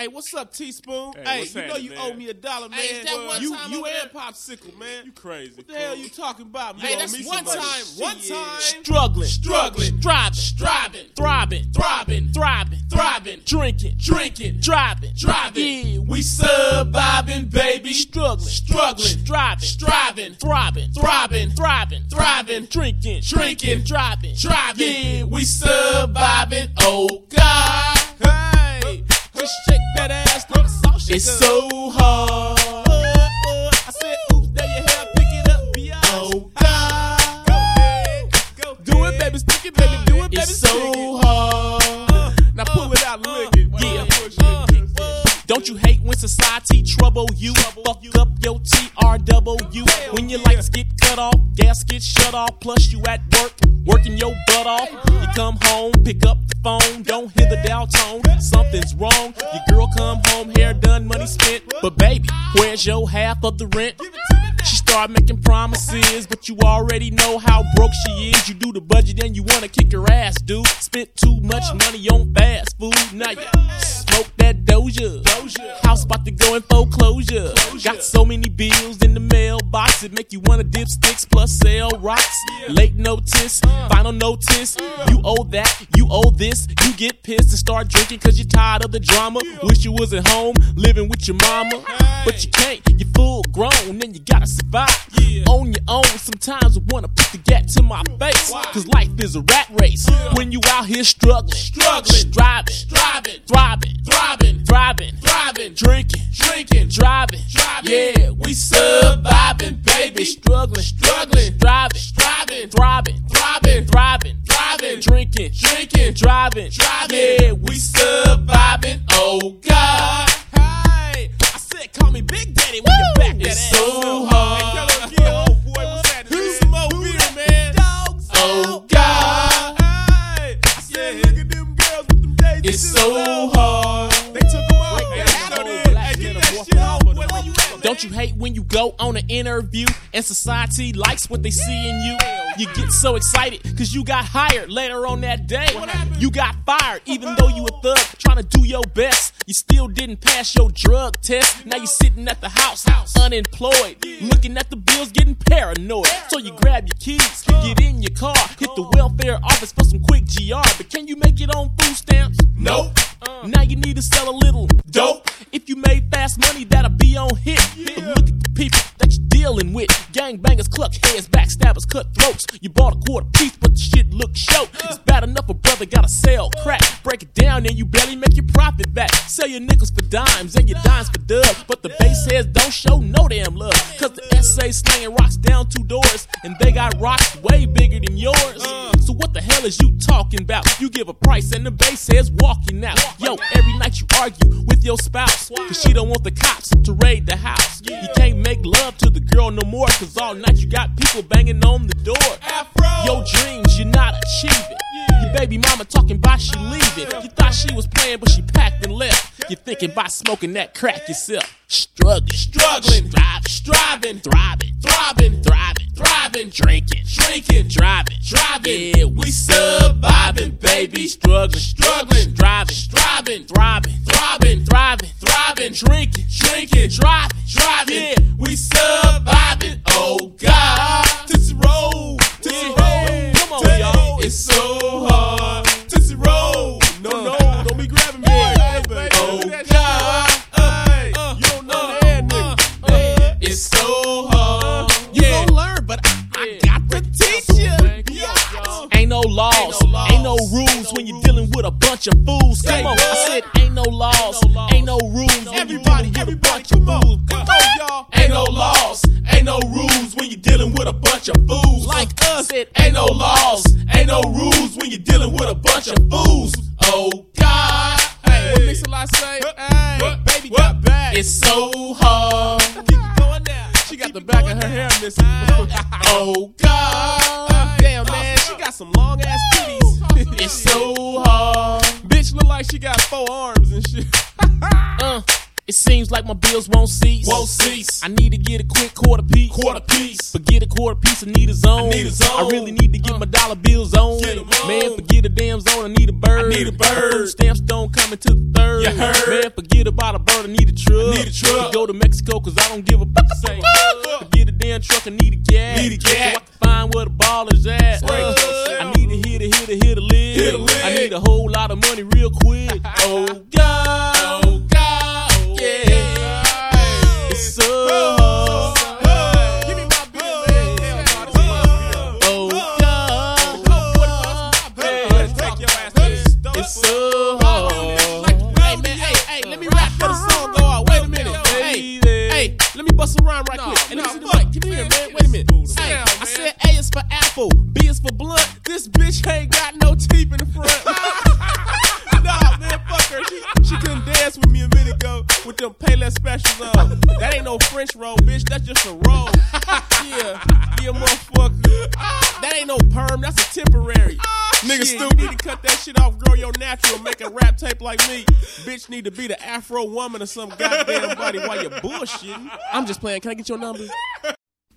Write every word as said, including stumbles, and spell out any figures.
Hey, what's up, Teaspoon? Hey, Hey, what's you know happening, you man? owe me a dollar, man. Hey, is that one you time you over and there? Popsicle, man. You crazy. What the hell you talking about, man? Hey, You owe that's me one some money. time, One shit. time. Struggling, Struggling. striving, striving, thriving, thriving, thriving, thriving, drinking, drinking, driving, driving. Yeah, we surviving, baby. Struggling, struggling, striving, striving, thriving, thriving, thriving, thriving, drinking, drinking, driving, driving. Yeah, we surviving. Oh God, Hey, just shake that ass like a salt shaker. it's so hard. Uh, uh, I said, oops, there you have, pick it up, be Oh God, Go ahead, go Do it, baby, stick it, baby, do it, baby, it's stick so it. hard. Uh, now pull it out and lick it. Yeah. Push it. Uh, Don't you hate when society trouble you? Fuck up your T R W. When your lights get cut off, gas gets shut off, plus you at work, working your butt off. You come home, pick up the phone, don't hear the dial tone. Something's wrong. Your girl come home, hair done, money spent. But baby, where's your half of the rent? She start making promises, but you already know how broke she is. You do the budget and you wanna kick her ass, dude. Spent too much money on fast food. Now you smoke that Doja. House about to go in foreclosure. Got so many bills in the mailbox, it make you wanna dip sticks plus sell rocks. Late notice, final notice. You owe that, you owe this. You get pissed and start drinking cause you're tired of the drama. Wish you was at home, living with your mama. But you can't, you're full grown and you gotta survive. On your own, sometimes I wanna put the gat to my face. Cause life is a rat race. When you out here struggling, struggling, striving, striving, thriving, thriving, thriving, thriving, drinking, drinking, driving, driving. Yeah, we surviving, baby. Struggling, struggling, striving, striving, thriving, thriving, thriving, thriving, drinking, drinking, driving, driving. Yeah, we surviving. Oh God, Hey, I said, call me Big Daddy when you're back. it's that so ass. hard. Hey, tell her again, old boy, what's happening? Give me some more beer, man. Dogs Oh out. God, Hey, I said, look at them girls with them days. it's so hard. They took them off. Break Hey, that show whole them. black Hey, get and that walk shit around off, with boy. them. Where you at, Don't you hate when you go on an interview and society likes what they see in you? You get so excited cause you got hired later on that day. You got fired even though you a thug trying to do your best. You still didn't pass your drug test. Now you sitting at the house, unemployed, looking at the bills, getting paranoid. So you grab your keys, get in your car, hit the welfare office for some quick G R. But can you make it on food stamps? Nope. Now you need to sell a little dope. If you made fast money, that'll be on hit. But look at the people that you're dealing with. Gangbangers, cluck heads, backstabbers, cut throats. You bought a quarter piece, but the shit look short. It's bad enough a brother gotta sell crack. Break it down and you barely make your profit back. Sell your nickels for dimes and your dimes for dubs. But the bass heads don't show no damn love. Cause the S A slanging rocks down two doors. And they got rocks way bigger than yours. So what the hell is you talking about? You give a price and the bass heads walking out. Yo, every night you argue with your spouse. Cause she don't want the cops to raid the house. You can't make love to the girl no more. Cause all night you got people banging on the door. Your dreams you're not achieving. Your baby mama talking about she leaving. You thought she was playing but she packed and left. You're thinking about smoking that crack yourself. Struggling, struggling, striving, striving, thriving, thriving, thriving, thriving, drinking, drinking, driving, driving. Yeah, we surviving, baby. Struggling, struggling, striving, striving, thriving, thriving, thriving, thriving, drinking, drinking, driving, driving. Yeah, we surviving. Oh God, Tootsie Roll. Tootsie Roll. Come on, y'all. it's so hard. Tootsie Roll. No, no, don't be grabbing me. Hey, baby. Oh Do that God, shit. Hey, you don't know that nigga. it's so hard. You gon' learn, but I, I got to teach you. Yeah. Ain't no laws, ain't no rules when you're dealing with a bunch of fools. Come on, I said ain't no laws, ain't no rules when you're Everybody, dealing with a everybody, bunch of come on. fools. Come on, y'all. Ain't no laws, ain't no rules when you're dealing with a bunch of fools. Like us. Said ain't no laws, ain't no rules when you're dealing with a bunch of fools. Oh God, Hey, what Mix-a-Lot say? Hey, baby got back. it's so hard. Keep it going now. She got the back of her hair missing. Oh God, Damn, man, she got some long ass titties. it's so hard. Bitch look like she got four arms and shit. Uh, It seems like my bills won't cease. Won't cease. I need to get a quick quarter piece. Quarter piece. Forget a quarter piece, I need a zone. I need a zone. I really need to get my dollar bills on. Get 'em on. Man, forget a damn zone, I need a bird. I need a bird. Food stamps don't come into the third. You heard. Man, forget about a bird, I need a truck. I need a truck. To go to Mexico, cause I don't give a fuck. Say, forget a damn truck, I need a gas. Need a gas. So I can find where the ball is at. Right. I need to hit a, hit a, hit a lid. Hit a lid. I need a whole lot of money real quick. Oh, God. Oh, God. Oh, Yeah. God. It's so hard. Give me my bill, man. Hell no, this is my bill. Oh, God. Better take your ass to the store. It's so hard. Hey, man, hey, hey, let me rap for the song go out. Wait a minute. Hey, hey, let me bust a rhyme right quick. Hey, let me see the mic. Give me here, man. Wait a minute. Hey, I said A is for apple, B is for blunt. This bitch ain't got no teeth in the front. Nah, man, fuck her. She, she couldn't dance with me a minute ago with them Payless specials on. That ain't no French roll, bitch. That's just a roll. Yeah, yeah, motherfucker. That ain't no perm. That's a temporary. Nigga, stupid. You need to cut that shit off, grow your natural, make a rap tape like me. Bitch need to be the Afro woman or some goddamn body while you're bullshitting. I'm just playing. Can I get your number?